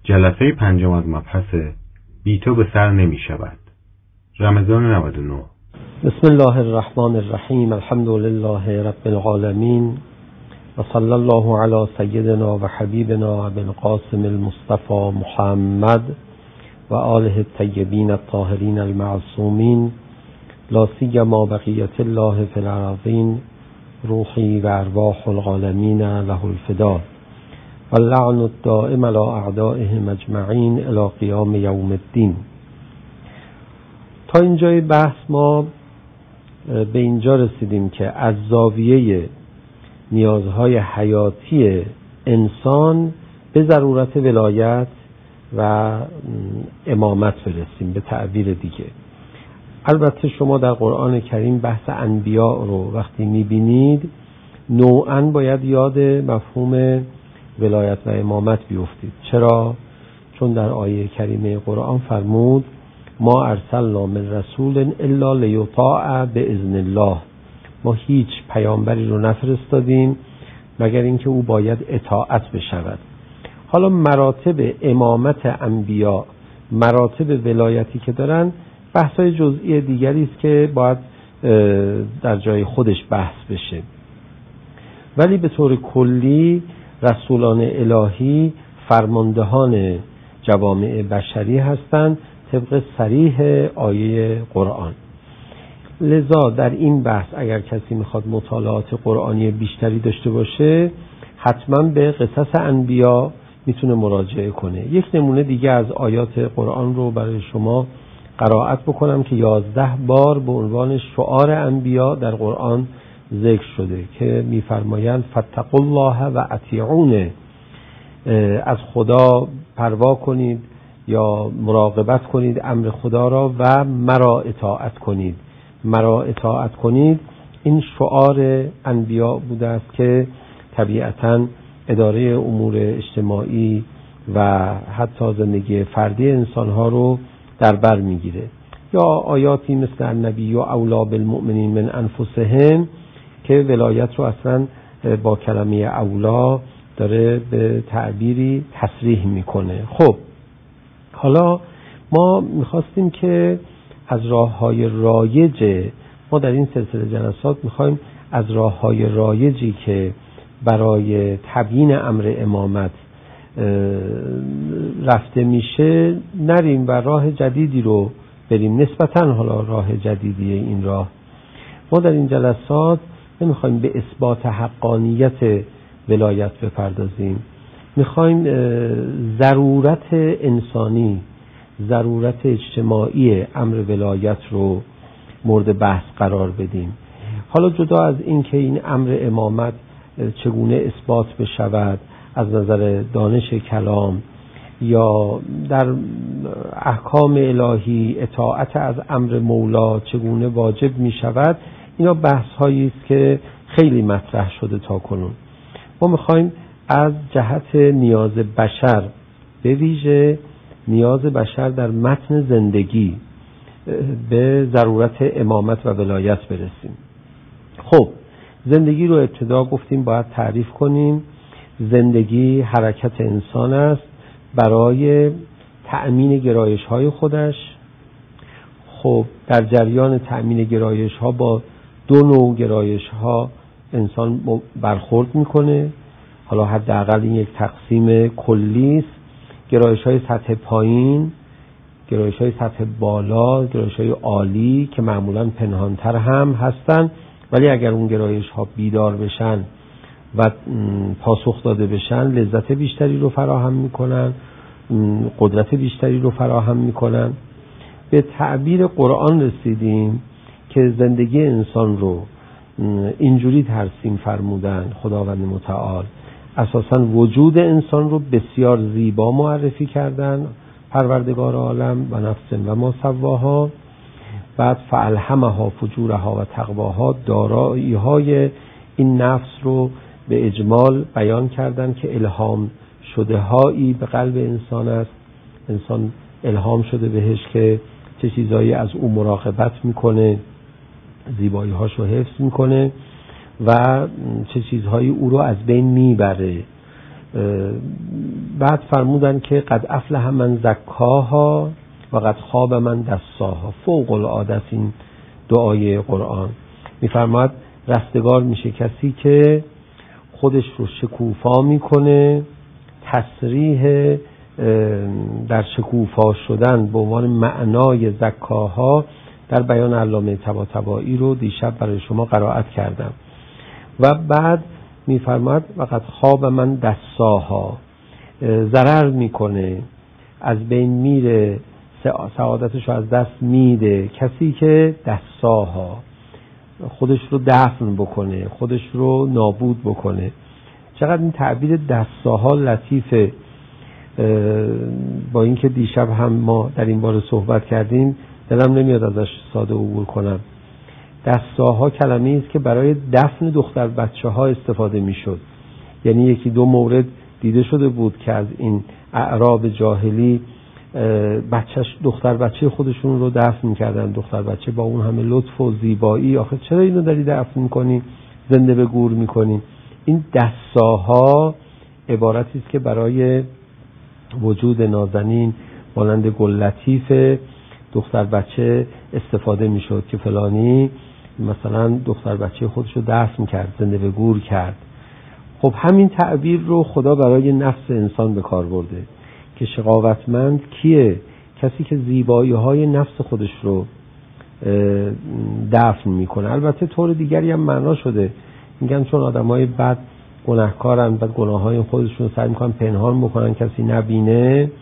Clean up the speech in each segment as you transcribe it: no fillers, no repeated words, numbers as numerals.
جلسه پنجم از مبحث بی تو به سر نمی شود. رمضان 99. بسم الله الرحمن الرحیم. الحمد لله رب العالمین و صلی الله علی سیدنا و حبیبنا ابی القاسم المصطفى محمد و آله الطیبین الطاهرین المعصومین، لا سیما بقیت الله فی الارضین، روحی و ارواح العالمین له الفدا و اللعن الدائم علی اعدائهم اجمعین الی قیام یوم الدین. تا اینجای بحث ما به اینجا رسیدیم که از زاویه نیازهای حیاتی انسان به ضرورت ولایت و امامت برسیم به تعبیر دیگه. البته شما در قرآن کریم بحث انبیاء رو وقتی میبینید نوعاً باید یاد مفهوم ولایت و امامت بیفتید. چرا؟ چون در آیه کریمه قرآن فرمود ما ارسلنا من رسول الا لیطاع باذن الله، ما هیچ پیامبری رو نفرستادیم مگر اینکه او باید اطاعت بشود. حالا مراتب امامت انبیا، مراتب ولایتی که دارن بحثای جزئی دیگری است که باید در جای خودش بحث بشه، ولی به طور کلی رسولان الهی فرماندهان جوامع بشری هستند طبق صریح آیه قرآن. لذا در این بحث اگر کسی میخواد مطالعات قرآنی بیشتری داشته باشه حتما به قصص انبیا میتونه مراجعه کنه. یک نمونه دیگه از آیات قرآن رو برای شما قرائت بکنم که 11 بار به عنوان شعار انبیا در قرآن ذکر شده که میفرمایند فاتقوا الله و اطیعون، از خدا پروا کنید یا مراقبت کنید امر خدا را و مرا اطاعت کنید. مرا اطاعت کنید این شعار انبیا بوده است که طبیعتاً اداره امور اجتماعی و حتی زندگی فردی انسانها رو در بر میگیره. یا آیاتی مثل النبی و اولی بالمؤمنین من انفسهم که ولایت رو اصلا با کلمه اولا داره به تعبیری تصریح میکنه. خب حالا ما میخواستیم که از راه‌های رایج، ما در این سلسله جلسات میخوایم از راه‌های رایجی که برای تبیین امر امامت رفته میشه نریم و راه جدیدی رو بریم. نسبتاً حالا راه جدیدیه این راه. ما در این جلسات نمیخوایم به اثبات حقانیت ولایت بپردازیم، میخوایم ضرورت انسانی، ضرورت اجتماعی امر ولایت رو مورد بحث قرار بدیم. حالا جدا از این که این امر امامت چگونه اثبات بشود از نظر دانش کلام یا در احکام الهی اطاعت از امر مولا چگونه واجب می شود، اینا بحث هایی است که خیلی مطرح شده تا کنون. ما میخوایم از جهت نیاز بشر، به ویژه نیاز بشر در متن زندگی، به ضرورت امامت و ولایت برسیم. خب زندگی رو ابتدا گفتیم باید تعریف کنیم. زندگی حرکت انسان است برای تأمین گرایش های خودش. خب در جریان تأمین گرایش ها با دو نوع گرایش ها انسان برخورد میکنه. حالا حداقل این یک تقسیم کلی است. گرایش های سطح پایین، گرایش های سطح بالا، گرایش های عالی که معمولاً پنهانتر هم هستن، ولی اگر اون گرایش ها بیدار بشن و پاسخ داده بشن لذت بیشتری رو فراهم میکنن، قدرت بیشتری رو فراهم میکنن. به تعبیر قرآن رسیدیم که زندگی انسان رو اینجوری ترسیم فرمودن خداوند متعال. اساساً وجود انسان رو بسیار زیبا معرفی کردن پروردگار عالم و نفس و ما سواها. بعد فالهمها فجورها و تقواها، دارایی های این نفس رو به اجمال بیان کردن که الهام شده هایی به قلب انسان است. انسان الهام شده بهش که چه چیزایی از او مراقبت میکنه، زیبایی هاشو حفظ میکنه و چه چیزهایی او رو از بین میبره. بعد فرمودن که قد افلح من زکاها و قد خاب من دساها. فوق العاده است این دعای قرآن. میفرماد رستگار میشه کسی که خودش رو شکوفا میکنه. تصریح در شکوفا شدن به عنوان معنای زکاها در بیان علامه طباطبایی رو دیشب برای شما قرائت کردم. و بعد میفرماد وقد خواب من دساها، ضرر میکنه، از بین میره، سعادتش رو از دست میده کسی که دساها، خودش رو دفن بکنه، خودش رو نابود بکنه. چقدر این تعبیر دساها لطیفه. با اینکه دیشب هم ما در این باره صحبت کردیم دلم نمیاد ازش ساده عبور کنم. دساها کلمه‌ای است که برای دفن دختر بچه ها استفاده میشد. یعنی یکی دو مورد دیده شده بود که از این اعراب جاهلی دختر بچه خودشون رو دفن میکردن. دختر بچه با اون همه لطف و زیبایی، آخه چرا اینو داری دفن میکنی، زنده به گور میکنی؟ این دساها عبارتی است که برای وجود نازنین مانند گل لطیف دختر بچه استفاده میشد که فلانی مثلا دختر بچه خودش رو دفن کرد، زنده به گور کرد. خب همین تعبیر رو خدا برای نفس انسان به کار برده که شقاوتمند کیه؟ کسی که زیبایی های نفس خودش رو دفن میکنه. البته طور دیگری هم معنا شده، میگن چون آدمای بد گناهکارن، بعد گناههای خودشون رو سعی میکنن پنهان بکنن کسی نبینه،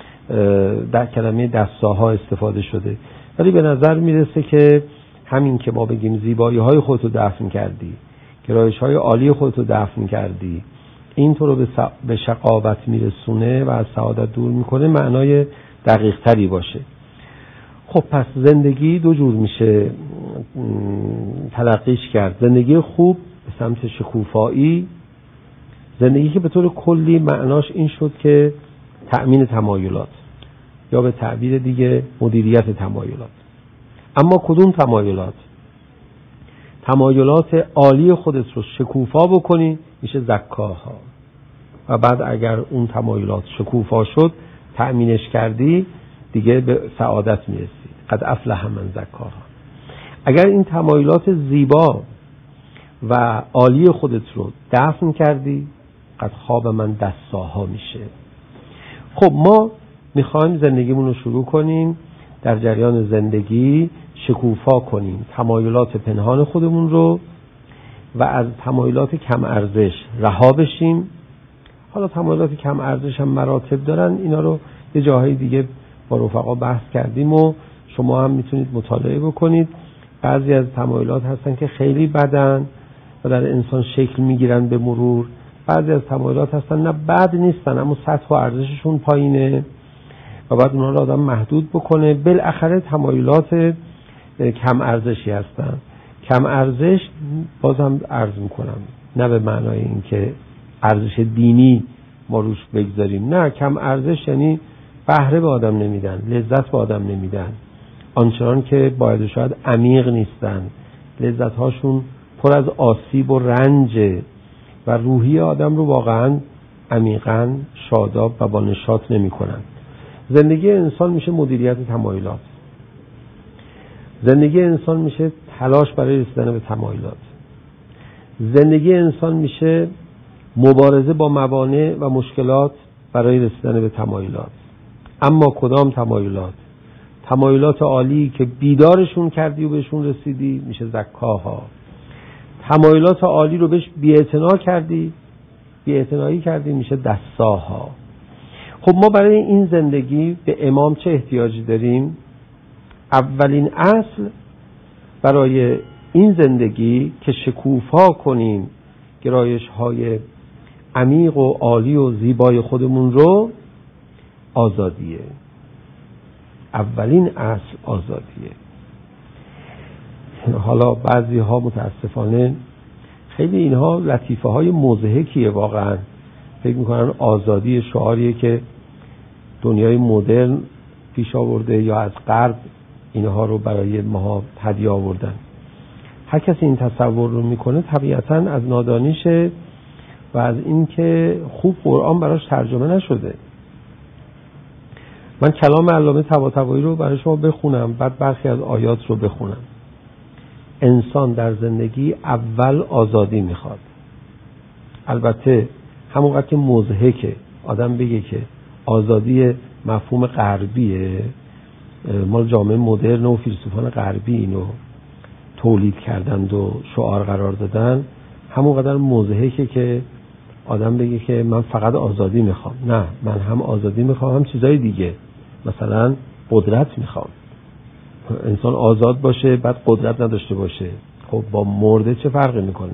در کلمه دساها استفاده شده. ولی به نظر میرسه که همین که ما بگیم زیبایی های خودتو دفن کردی، گرایش های عالی خودتو دفن کردی، این تو رو به شقاوت میرسونه و از سعادت دور میکنه، معنای دقیق تری باشه. خب پس زندگی دو جور میشه تلقیش کرد. زندگی خوب به سمت شکوفایی، زندگی که به طور کلی معناش این شد که تأمین تمایلات، یا به تعبیر دیگه مدیریت تمایلات. اما کدوم تمایلات؟ تمایلات عالی خودت رو شکوفا بکنی میشه زکاها. و بعد اگر اون تمایلات شکوفا شد، تأمینش کردی، دیگه به سعادت میرسی. قد افلح من زکاها. اگر این تمایلات زیبا و عالی خودت رو دفن کردی، قد خواب من دساها میشه. خب ما میخوایم زندگیمون رو شروع کنیم، در جریان زندگی شکوفا کنیم تمایلات پنهان خودمون رو و از تمایلات کم ارزش رها بشیم. حالا تمایلات کم ارزش هم مراتب دارن، اینا رو یه جاهای دیگه با رفقا بحث کردیم و شما هم میتونید مطالعه بکنید. بعضی از تمایلات هستن که خیلی بدن و در انسان شکل میگیرن به مرور. بعضی از تمایلات هستن نه بد نیستن اما سطح و ارزششون پایینه و بعد اونا رو آدم محدود بکنه. بالاخره تمایلات کم ارزشی هستن. کم ارزش بازم عرض میکنم نه به معنای این که ارزش دینی ما روش بگذاریم، نه، کم ارزش یعنی بهره به آدم نمیدن، لذت به آدم نمیدن، آنچنان که باید شاید عمیق نیستن، لذت هاشون پر از آسیب و رنج و روحی آدم رو واقعا عمیقاً شاداب و با نشاط نمی کنن. زندگی انسان میشه مدیریت تمایلات. زندگی انسان میشه تلاش برای رسیدن به تمایلات. زندگی انسان میشه مبارزه با موانع و مشکلات برای رسیدن به تمایلات. اما کدام تمایلات؟ تمایلات عالی که بیدارشون کردی و بهشون رسیدی میشه زکاها. تمایلات عالی رو بهش بی‌اعتنایی کردی میشه دساها. خب ما برای این زندگی به امام چه احتیاجی داریم؟ اولین اصل برای این زندگی که شکوفا کنیم گرایش های عمیق و عالی و زیبای خودمون رو، آزادیه. اولین اصل آزادیه. حالا بعضی ها متاسفانه خیلی اینها لطیفه های مضحکیه واقعا، فکر میکنن آزادی شعاریه که دنیای مدرن پیش آورده یا از غرب اینها رو برای ما هدیه آوردن. هر کسی این تصور رو میکنه طبیعتاً از نادانیشه و از این که خوب قرآن براش ترجمه نشده. من کلام علامه طباطبایی رو برای شما بخونم، بعد برخی از آیات رو بخونم. انسان در زندگی اول آزادی میخواد. البته همونقدر که مضحکه آدم بگه که آزادی مفهوم غربیه، مال جامعه مدرن و فیلسوفان غربی اینو تولید کردند و شعار قرار دادن، همونقدر مضحکه که آدم بگه که من فقط آزادی میخوام. نه، من هم آزادی میخوام هم چیزای دیگه، مثلا قدرت میخوام. انسان آزاد باشه بعد قدرت نداشته باشه، خب با مرده چه فرقی میکنه؟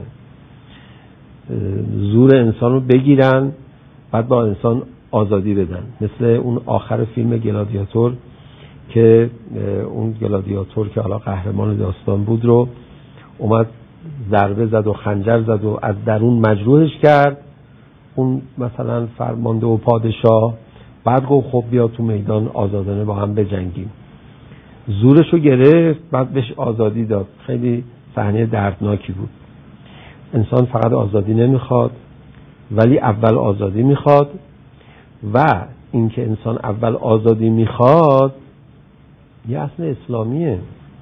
زور انسان رو بگیرن بعد با انسان آزادی بدن، مثل اون آخر فیلم گلادیاتور که اون گلادیاتور که حالا قهرمان داستان بود رو اومد ضربه زد و خنجر زد و از درون مجروحش کرد، اون مثلا فرمانده و پادشاه، بعد گفت خب بیا تو میدان آزادانه با هم بجنگیم. زورشو گرفت بعد بهش آزادی داد. خیلی صحنه دردناکی بود. انسان فقط آزادی نمیخواد ولی اول آزادی میخواد، و اینکه انسان اول آزادی میخواد یه اصل اسلامیه.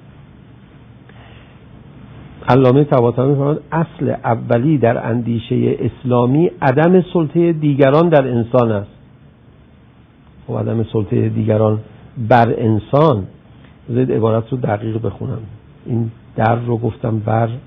علامه طباطبایی می‌فرماید اصل اولی در اندیشه اسلامی عدم سلطه دیگران در انسان است. و عدم سلطه دیگران بر انسان، بذارید عبارت رو دقیق بخونم. این در رو گفتم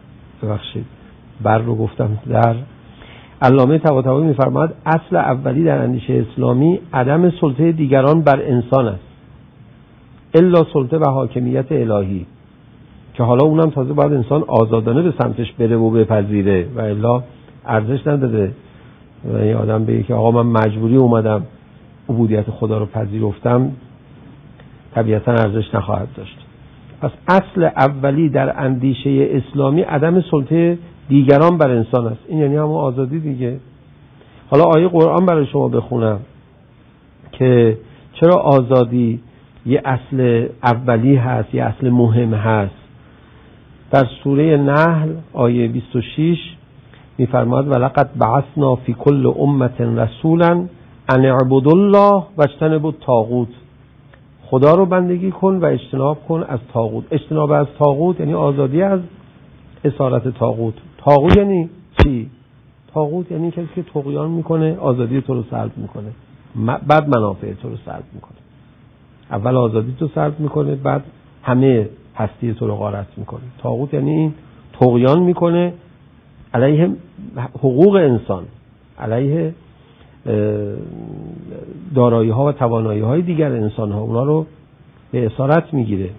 بر رو گفتم در. علامه طباطبایی می‌فرماید اصل اولی در اندیشه اسلامی عدم سلطه دیگران بر انسان است، الا سلطه و حاکمیت الهی، که حالا اونم تازه باید انسان آزادانه به سمتش بره و بپذیره و الا ارزش نداره. و این آدم بگه که آقا من مجبوری اومدم عبودیت خدا رو پذیرفتم، طبیعتا ارزش نخواهد داشت. پس اصل اولی در اندیشه اسلامی عدم سلطه دیگران بر انسان است. این یعنی همون آزادی دیگه. حالا آیه قرآن برای شما بخونم که چرا آزادی یه اصل اولی هست، یه اصل مهم هست. در سوره نحل آیه 26 می‌فرماید ولقد بعثنا فی کل امة رسولا ان اعبدوا الله واجتنبوا الطاغوت. خدا رو بندگی کن و اجتناب کن از طاغوت. اجتناب از طاغوت یعنی آزادی از اسارت طاغوت. طاغوت یعنی چی؟ طاغوت یعنی کسی که طغیان میکنه، آزادی تو رو سلب میکنه، بعد منافع تو رو سلب میکنه. اول آزادی تو سلب میکنه بعد همه هستی تو رو غارت میکنه. طاغوت یعنی این طغیان میکنه علیه حقوق انسان، علیه دارایی ها و توانایی های دیگر انسان ها، اونا رو به اسارت میگیره.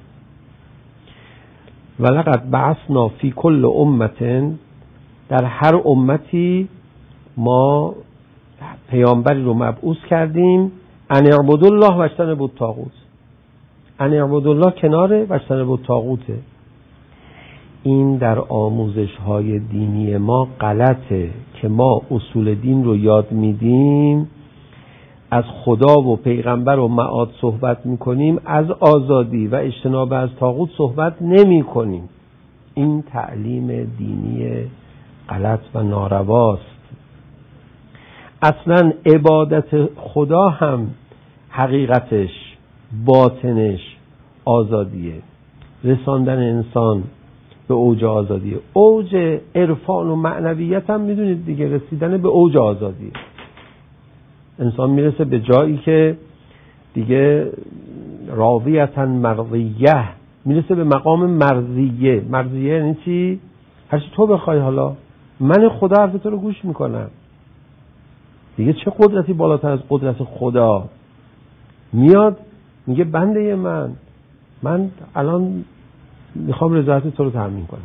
ولقد بعثنا فی کل امة، در هر امتی ما پیامبری رو مبعوث کردیم، ان اعبدوا الله واجتنبوا الطاغوت. ان اعبدوا الله کناره واجتنبوا الطاغوته. این در آموزش های دینی ما غلطه که ما اصول دین رو یاد میدیم، از خدا و پیغمبر و معاد صحبت میکنیم، از آزادی و اجتناب از طاغوت صحبت نمی کنیم. این تعلیم دینی غلط و نارواست. اصلا عبادت خدا هم حقیقتش، باطنش آزادیه. رساندن انسان به اوج آزادیه. اوج عرفان و معنویت هم میدونید دیگه، رسیدن به اوج آزادیه. انسان میرسه به جایی که دیگه راضیتاً مرضیه، میرسه به مقام مرضیه. مرضیه یعنی چی؟ هرچی تو بخوای، حالا من خدا حرف تو رو گوش میکنم. دیگه چه قدرتی بالاتر از قدرت خدا؟ میاد میگه بنده من الان میخوام رضایت تو رو تامین کنم.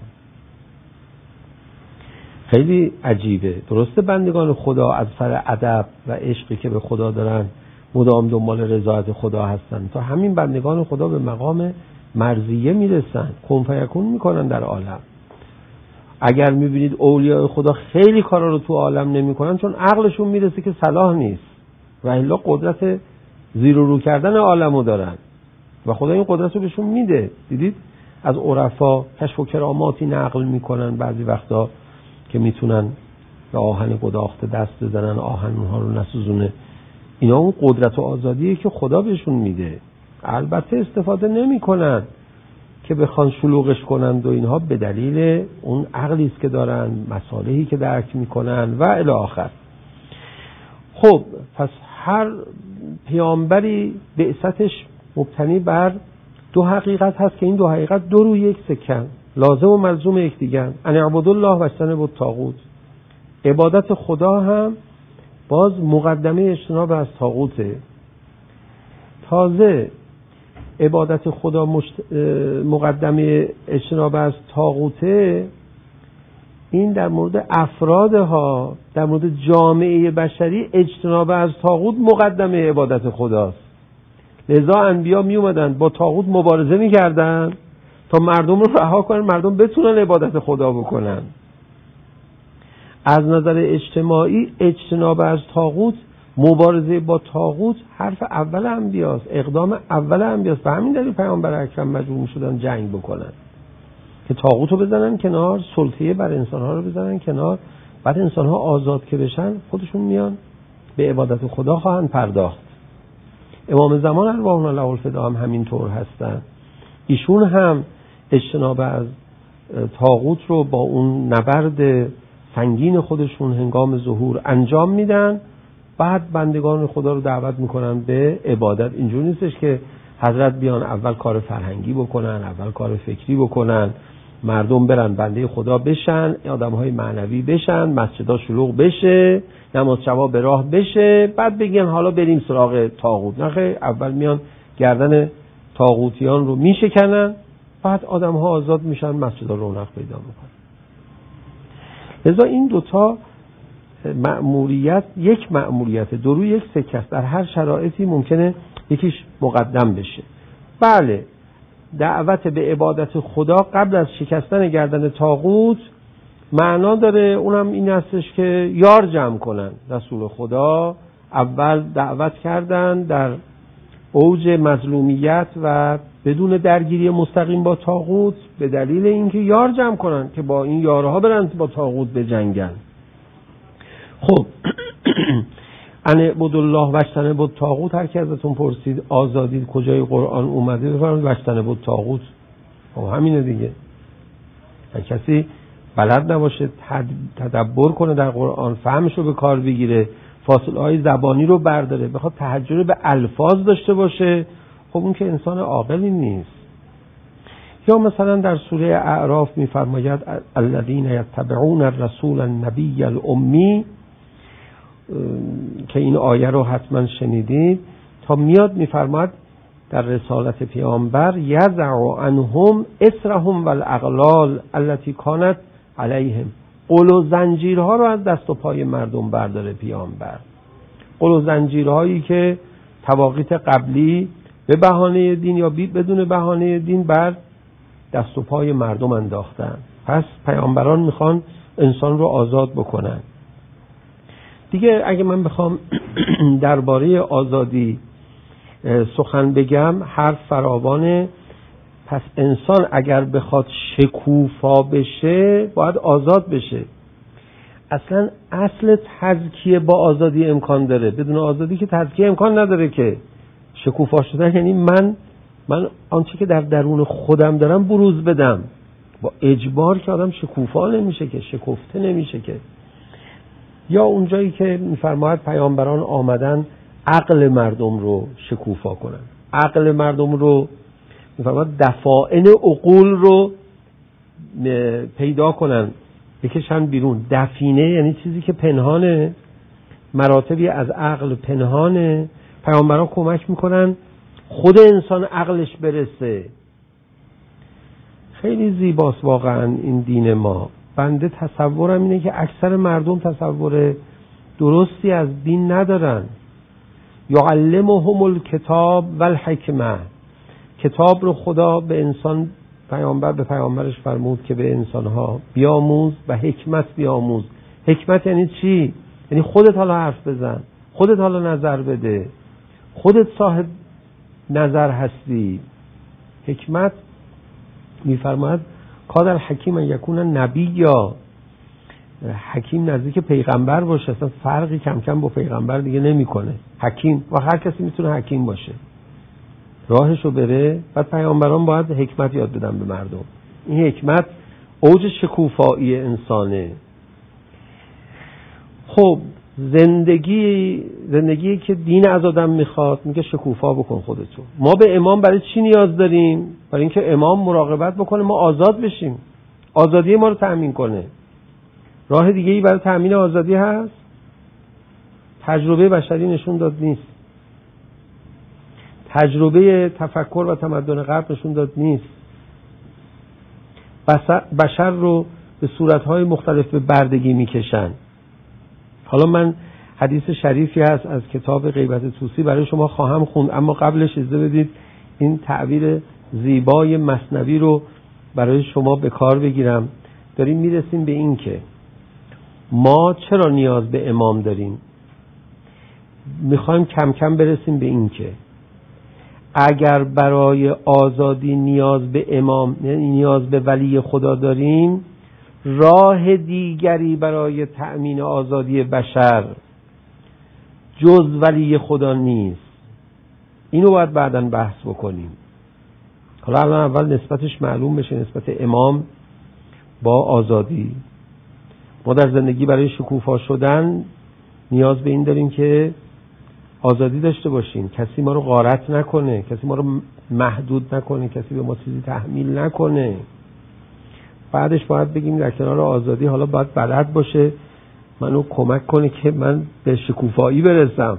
خیلی عجیبه. درسته بندگان خدا از سر ادب و عشقی که به خدا دارن مدام دنبال رضایت خدا هستن، تا همین بندگان خدا به مقام مرضیه میرسن، کن فیکون میکنن در عالم. اگر میبینید اولیاء خدا خیلی کارا رو تو عالم نمیکنن چون عقلشون میرسه که صلاح نیست، و الا قدرت زیر و رو کردن عالمو دارن و خدا این قدرت رو بهشون میده. دیدید از عرفا کشف و کراماتی نقل میکنن بعضی وقتا که میتونن به آهن گداخته دست بزنن، آهن اونها رو نسوزونه. اینا اون قدرت و آزادیه که خدا بهشون میده. البته استفاده نمیکنن که بخوان شلوغش کنند و اینها، به دلیل اون عقلی است که دارن، مصالحی که درک میکنن و الی آخر. خب پس هر پیامبری بعثتش مبتنی بر دو حقیقت هست که این دو حقیقت دو روی یک سکن، لازم و ملزوم یکدیگر. ان اعبدوا الله واجتنبوا الطاغوت. عبادت خدا هم باز مقدمه اجتناب از طاغوته. تازه عبادت خدا مقدمه اجتناب از طاغوته، این در مورد افرادها، در مورد جامعه بشری اجتناب از طاغوت مقدمه عبادت خداست. لذا انبیا می اومدن با طاغوت مبارزه می کردن تا مردم رو رها کنن، مردم بتونن عبادت خدا بکنن. از نظر اجتماعی اجتناب از طاغوت، مبارزه با طاغوت حرف اول انبیاست، اقدام اول انبیاست. به همین دلیل پیامبر اکرم مجبور شدن جنگ بکنن که طاغوت رو بزنن کنار، سلطه بر انسان‌ها رو بزنن کنار. بعد انسان‌ها آزاد که بشن، خودشون میان به عبادت خدا خواهند پرداخت. امام زمان ارواحنا له الفدا هم همینطور هستن. ایشون هم اجتناب از طاغوت رو با اون نبرد سنگین خودشون هنگام ظهور انجام میدن. بعد بندگان خدا رو دعوت میکنن به عبادت. اینجور نیستش که حضرت بیان اول کار فرهنگی بکنن، اول کار فکری بکنن، مردم برن بنده خدا بشن، آدمهای معنوی بشن، مسجدها شلوغ بشه، نماز شبا به راه بشه، بعد بگن حالا بریم سراغ طاغوت. نه، اول میان گردن طاغوتیان رو میشکنن، بعد آدمها آزاد میشن، مسجدها رونق پیدا میکنن. لذا این دوتا مأموریت یک مأموریت، دو روی یک سکه است. در هر شرایطی ممکنه یکیش مقدم بشه. بله، دعوت به عبادت خدا قبل از شکستن گردن طاغوت معنا داره. اونم این هستش که یار جمع کنن. رسول خدا اول دعوت کردن در اوج مظلومیت و بدون درگیری مستقیم با طاغوت، به دلیل اینکه یار جمع کنن که با این یارها برن با طاغوت بجنگن. خب ان اعبدوا الله واجتنبوا الطاغوت. هر کی ازتون پرسید آزادی کجای قرآن اومده، بفرمایید واجتنبوا الطاغوت. خب همینه دیگه. هر کسی بلد نباشه تدبر کنه در قرآن، فهمشو به کار بگیره، فاصله های زبانی رو برداره، بخواد تحجر به الفاظ داشته باشه، خب اون که انسان عاقلی نیست. یا مثلا در سوره اعراف میفرماید الذین یتبعون الرسول النبی الامی، که این آیه رو حتما شنیدید. تا میاد میفرماید در رسالت پیامبر یضع عنهم اسرهم والاغلال التي كانت علیهم. قل و زنجیرها رو از دست و پای مردم برداره پیامبر. قل و زنجیرهایی که تواقیت قبلی به بهانه دین یا بدون بهانه دین بر دست و پای مردم انداختن. پس پیامبران میخوان انسان رو آزاد بکنن. دیگه اگه من بخوام درباره آزادی سخن بگم، حرف فراوانه. پس انسان اگر بخواد شکوفا بشه باید آزاد بشه. اصلا اصل تزکیه با آزادی امکان داره. بدون آزادی که تزکیه امکان نداره. که شکوفا شدن یعنی من آنچه که در درون خودم دارم بروز بدم. با اجبار که آدم شکوفا نمیشه، که شکفته نمیشه. که یا اونجایی که میفرماید پیامبران آمدن عقل مردم رو شکوفا کنن، عقل مردم رو میفرماید دفاعن عقول رو پیدا کنن، بکشن بیرون. دفینه یعنی چیزی که پنهانه، مراتبی از عقل پنهانه. پیامبران کمک میکنن خود انسان عقلش برسه. خیلی زیباست واقعا این دین ما. بنده تصورم اینه که اکثر مردم تصور درستی از دین ندارن. یعلمهم الکتاب والحکمه. کتاب رو خدا به انسان، پیامبر به پیامبرش فرمود که به انسانها بیاموز و حکمت بیاموز. حکمت یعنی چی؟ یعنی خودت حالا حرف بزن، خودت حالا نظر بده، خودت صاحب نظر هستی. حکمت میفرماید کادر حکیم یکون نبی، یا حکیم نزدیک پیغمبر باشه، اصلا فرقی کم کم با پیغمبر دیگه نمیکنه. حکیم و هر کسی میتونه حکیم باشه، راهشو بره. بعد پیامبران باید حکمت یاد بدن به مردم. این حکمت اوج شکوفایی انسانه. خب زندگی که دین از آدم میخواد، میگه شکوفا بکن خودتو. ما به امام برای چی نیاز داریم؟ برای اینکه امام مراقبت بکنه ما آزاد بشیم، آزادی ما رو تأمین کنه. راه دیگه ای برای تأمین آزادی هست؟ تجربه بشری نشون داد نیست. تجربه تفکر و تمدن غرب نشون داد نیست. بشر رو به صورتهای مختلف به بردگی میکشن. حالا من حدیث شریفی هست از کتاب غیبت طوسی برای شما خواهم خوند، اما قبلش اجازه بدید این تعبیر زیبای مثنوی رو برای شما به کار بگیرم. داریم میرسیم به این که ما چرا نیاز به امام داریم. میخوایم کم کم برسیم به این که اگر برای آزادی نیاز به امام، یعنی نیاز به ولی خدا داریم، راه دیگری برای تأمین آزادی بشر جز ولی خدا نیست. اینو باید بعداً بحث بکنیم. حالا الان اول نسبتش معلوم بشه، نسبت امام با آزادی. ما در زندگی برای شکوفا شدن نیاز به این داریم که آزادی داشته باشیم، کسی ما رو غارت نکنه، کسی ما رو محدود نکنه، کسی به ما چیزی تحمیل نکنه. بعدش باید بگیم در کنار آزادی حالا باید بلد باشه منو کمک کنه که من به شکوفایی برسم،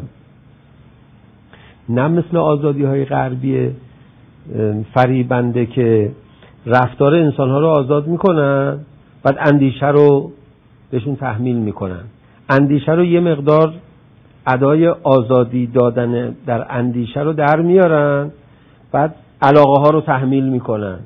نه مثل آزادی های غربی فریبنده که رفتار انسان ها رو آزاد میکنن بعد اندیشه رو بهشون تحمیل میکنن. اندیشه رو یه مقدار ادای آزادی دادن در اندیشه رو در میارن، بعد علاقه ها رو تحمیل میکنن.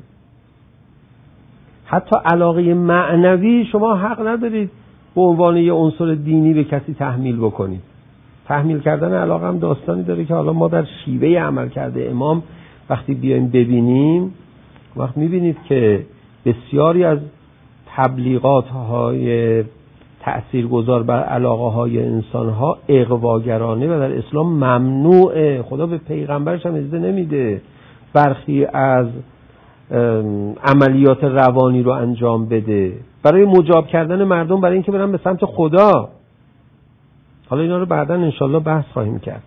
حتی علاقه معنوی شما حق ندارید به عنوان یه عنصر دینی به کسی تحمیل بکنید. تحمیل کردن علاقه هم داستانی داره که حالا ما در شیوه عمل کرده امام وقتی بیایم ببینیم، وقت میبینید که بسیاری از تبلیغات های تأثیرگذار بر علاقه های انسان ها اغواگرانه و در اسلام ممنوعه. خدا به پیغمبرش هم اجازه نمیده برخی از عملیات روانی رو انجام بده برای مجاب کردن مردم، برای اینکه برن به سمت خدا. حالا اینا رو بعداً انشالله بحث خواهیم کرد.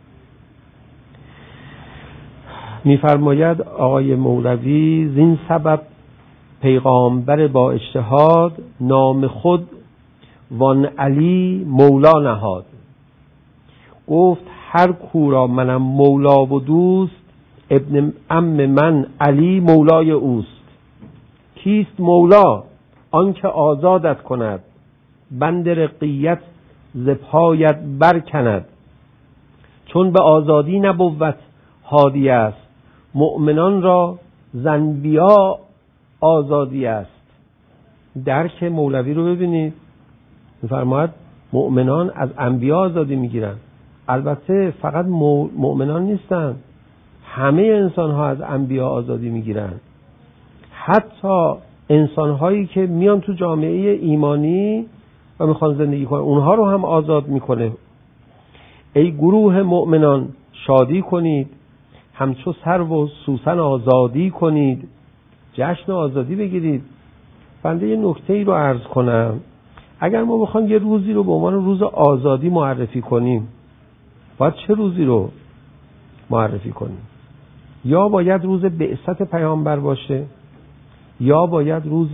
میفرماید آقای مولوی زین سبب پیغامبر با اجتهاد نام خود وان علی مولا نهاد. گفت هر کو را منم مولا و دوست، ابن عم من علی مولای اوست. کیست مولا؟ آن که آزادت کند، بند رقیت ز پایت برکند. چون به آزادی نبوت هادی است، مؤمنان را ز انبیا آزادی است. درک مولوی رو ببینید، می‌فرماید مؤمنان از انبیا آزادی میگیرن. البته فقط مؤمنان نیستن، همه انسان ها از انبیا آزادی میگیرن. حتی انسان هایی که میان تو جامعه ایمانی و میخوان زندگی کنن اونها رو هم آزاد میکنه. ای گروه مؤمنان شادی کنید، همچو سرو و سوسن آزادی کنید. جشن آزادی بگیرید. بنده یه نکته‌ای رو عرض کنم. اگر ما بخوایم یه روزی رو به عنوان روز آزادی معرفی کنیم، باید چه روزی رو معرفی کنیم؟ یا باید روز بعثت پیامبر باشه، یا باید روز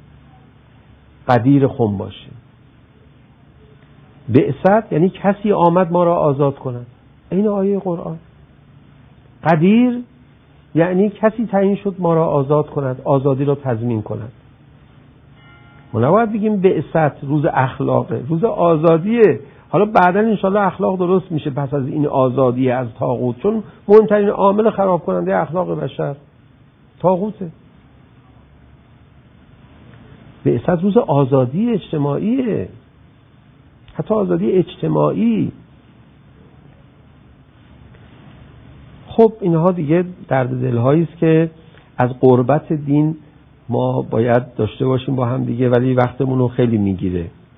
قدیر خم باشه. بعثت یعنی کسی آمد ما را آزاد کند، این آیه قرآن. قدیر یعنی کسی تعیین شد ما را آزاد کند، آزادی را تضمین کند. ما نباید بگیم بعثت روز اخلاقه، روز آزادیه. حالا بعداً انشالله اخلاق درست میشه پس از این آزادی از طاغوت، چون مهمترین عامل خراب کننده اخلاق بشر طاغوته. بعثت روز آزادی اجتماعیه، حتی آزادی اجتماعی. خب اینها دیگه درد دل‌هایی است که از قربت دین ما باید داشته باشیم با هم دیگه، ولی وقتمون رو خیلی میگیره.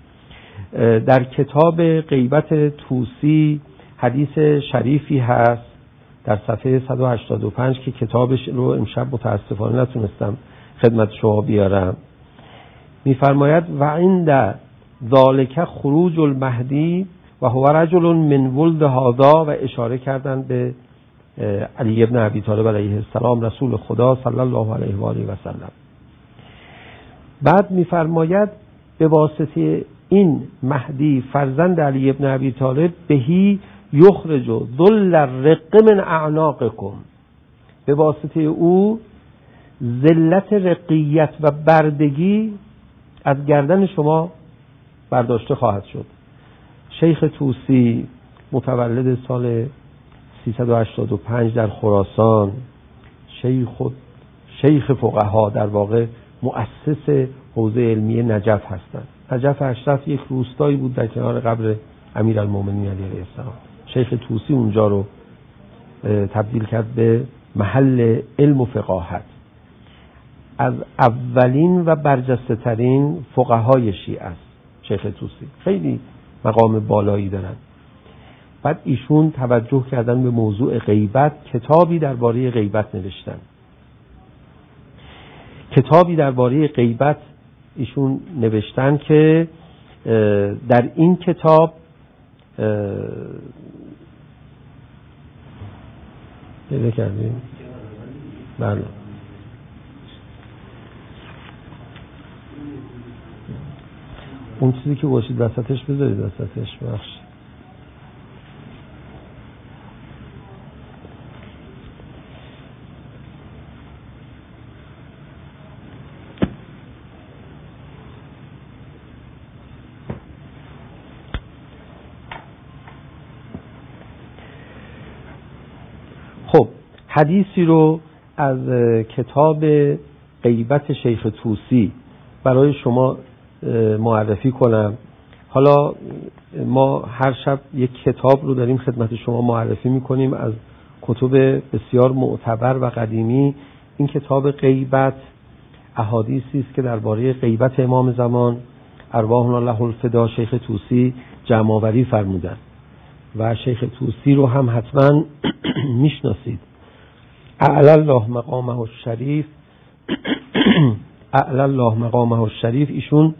در کتاب غیبت طوسی حدیث شریفی هست در صفحه 185 که کتابش رو امشب متاسفانه نتونستم خدمت شما بیارم. میفرماید و عند ذالک خروج المهدی و هو رجل من ولد هذا، و اشاره کردن به علی ابن ابی طالب علیه السلام رسول خدا صلی الله علیه و آله و سلم. بعد میفرماید به واسطه این مهدی فرزند علی ابن ابی طالب بهی یخرج ذل الرق من اعناقکم، به واسطه او ذلت رقیت و بردگی از گردن شما برداشته خواهد شد. شیخ طوسی متولد سال 385 در خراسان، شیخ فقها، در واقع مؤسس حوزه علمی نجف هستند. نجف اشرف یک روستایی بود در کنار قبر امیرالمومنین علیه السلام. شیخ طوسی اونجا رو تبدیل کرد به محل علم و فقاهت. از اولین و برجسته ترین فقهای شیعه است شیخ طوسی، خیلی مقام بالایی دارن. بعد ایشون توجه کردن به موضوع غیبت، کتابی درباره غیبت نوشتن. کتابی درباره غیبت ایشون نوشتن که در این کتاب پیدا کردیم. بله. اون چیزی که باشید وسطش بذارید وسطش بخش. خب حدیثی رو از کتاب غیبت شیخ طوسی برای شما معرفی کنم. حالا ما هر شب یک کتاب رو داریم خدمت شما معرفی میکنیم از کتب بسیار معتبر و قدیمی. این کتاب غیبت احادیثی است که درباره غیبت امام زمان ارواحنا له الفدا شیخ طوسی جمع آوری فرمودن و شیخ طوسی رو هم حتما میشناسید. اعلی الله مقامه الشریف، اعلی الله مقامه الشریف. ایشون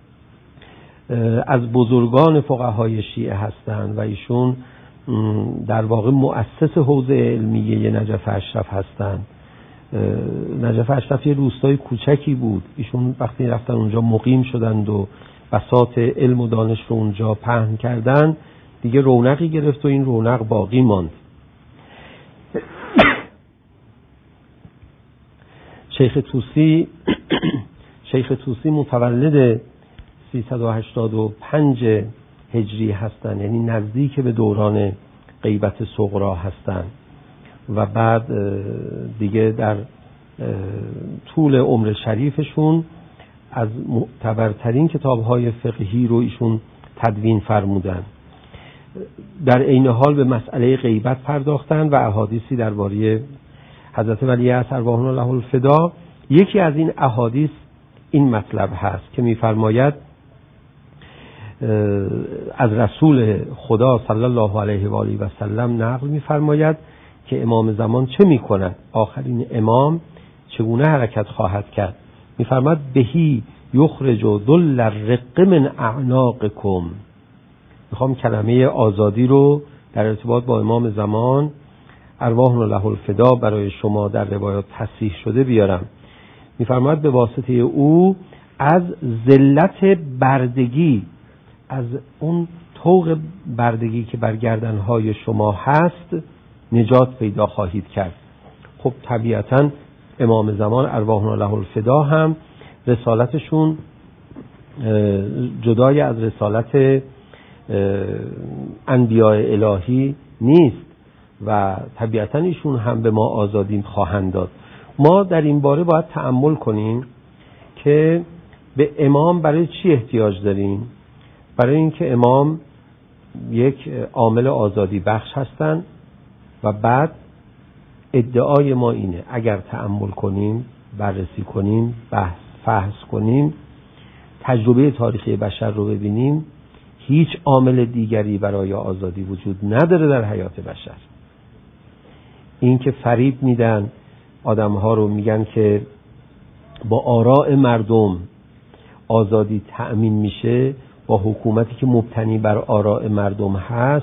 از بزرگان فقهای شیعه هستند و ایشون در واقع مؤسس حوزه علمیه نجف اشرف هستند. نجف اشرف یه روستای کوچکی بود. ایشون وقتی رفتن اونجا مقیم شدند و بساط علم و دانش رو اونجا پهن کردن، دیگه رونقی گرفت و این رونق باقی ماند. شیخ طوسی متولد 385 هجری هستند، یعنی نزدیک به دوران غیبت صغرا هستند و بعد دیگه در طول عمر شریفشون از معتبرترین کتاب‌های فقهی رو ایشون تدوین فرمودن. در عین حال به مسئله غیبت پرداختن و احادیثی درباره حضرت ولی عصر ارواحنا له الفدا. یکی از این احادیث این مطلب هست که می‌فرماید از رسول خدا صلی الله علیه و آله و سلم نقل می‌فرماید که امام زمان چه می‌کند، آخرین امام چگونه حرکت خواهد کرد. می‌فرماید بهی یخرج ذل الرق من اعناقکم. میخوام کلمه آزادی رو در ارتباط با امام زمان ارواحنا له الفدا برای شما در روایات تصحیح شده بیارم. میفرماید به واسطه او از ذلت بردگی، از اون طوق بردگی که بر گردنهای شما هست نجات پیدا خواهید کرد. خب طبیعتاً امام زمان ارواحنا له الفدا هم رسالتشون جدای از رسالت انبیاء الهی نیست و طبیعتاً ایشون هم به ما آزادی خواهند داد. ما در این باره باید تأمل کنیم که به امام برای چی احتیاج داریم. برای اینکه امام یک عامل آزادی بخش هستند و بعد ادعای ما اینه اگر تأمل کنیم، بررسی کنیم، فحص کنیم، تجربه تاریخی بشر رو ببینیم، هیچ عامل دیگری برای آزادی وجود نداره در حیات بشر. این که فریب میدن آدمها رو، میگن که با آراء مردم آزادی تأمین میشه، با حکومتی که مبتنی بر آراء مردم هست،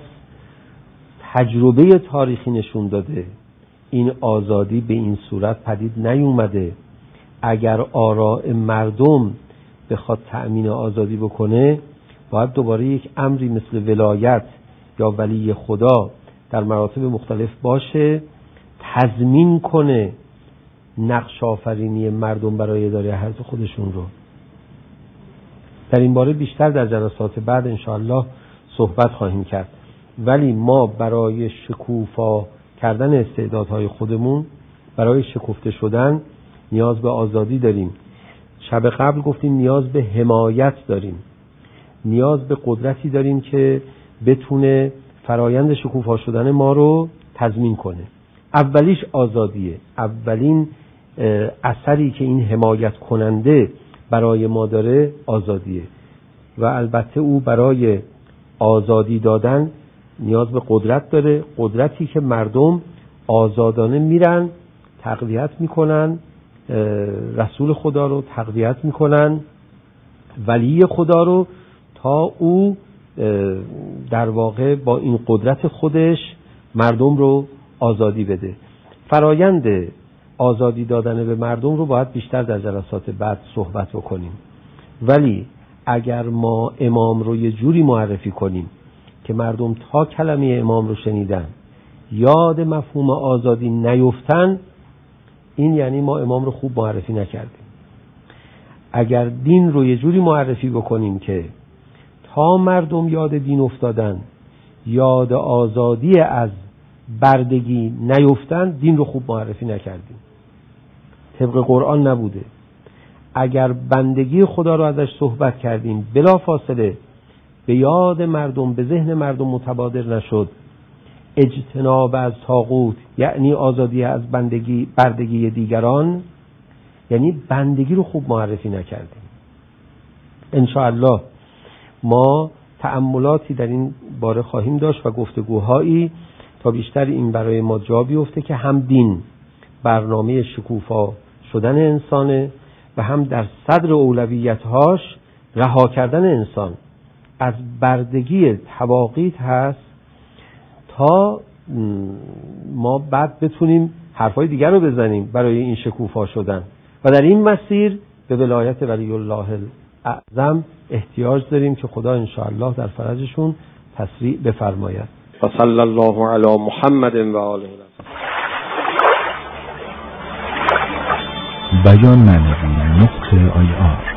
تجربه تاریخی نشون داده این آزادی به این صورت پدید نیومده. اگر آراء مردم بخواد تأمین آزادی بکنه، باید دوباره یک امری مثل ولایت یا ولی خدا در مراتب مختلف باشه، تضمین کنه نقش آفرینی مردم برای اداره حیات خودشون رو. در این باره بیشتر در جلسات بعد انشاءالله صحبت خواهیم کرد. ولی ما برای شکوفا کردن استعدادهای خودمون، برای شکفته شدن نیاز به آزادی داریم. شب قبل گفتیم نیاز به حمایت داریم، نیاز به قدرتی داریم که بتونه فرایند شکوفا شدن ما رو تضمین کنه. اولیش آزادیه. اولین اثری که این حمایت کننده برای ما داره آزادیه و البته او برای آزادی دادن نیاز به قدرت داره، قدرتی که مردم آزادانه میرن تقویت میکنن رسول خدا رو، تقویت میکنن ولی خدا رو، تا او در واقع با این قدرت خودش مردم رو آزادی بده. فرایند آزادی دادن به مردم رو باید بیشتر در جلسات بعد صحبت بکنیم. ولی اگر ما امام رو یه جوری معرفی کنیم که مردم تا کلمه امام رو شنیدن یاد مفهوم آزادی نیفتن، این یعنی ما امام رو خوب معرفی نکردیم. اگر دین رو یه جوری معرفی بکنیم که تا مردم یاد دین افتادن، یاد آزادی از بردگی نیفتن، دین رو خوب معرفی نکردیم، طبق قرآن نبوده. اگر بندگی خدا رو ازش صحبت کردیم بلا فاصله به یاد مردم، به ذهن مردم متبادر نشد، اجتناب از طاغوت یعنی آزادی از بردگی دیگران، یعنی بندگی رو خوب معرفی نکردیم. انشاءالله ما تأملاتی در این باره خواهیم داشت و گفتگوهایی تا بیشتر این برای ما جا بیفته که هم دین برنامه شکوفا شدن انسانه و هم در صدر اولویت‌هاش رها کردن انسان از بردگی طواغیت هست، تا ما بعد بتونیم حرفای دیگر رو بزنیم برای این شکوفا شدن. و در این مسیر به ولایت ولی الله اعظم احتیاج داریم که خدا انشاءالله در فرجشون تسریع بفرماید. و صلی الله علی محمد و آله. بیان معنوی نقطه IR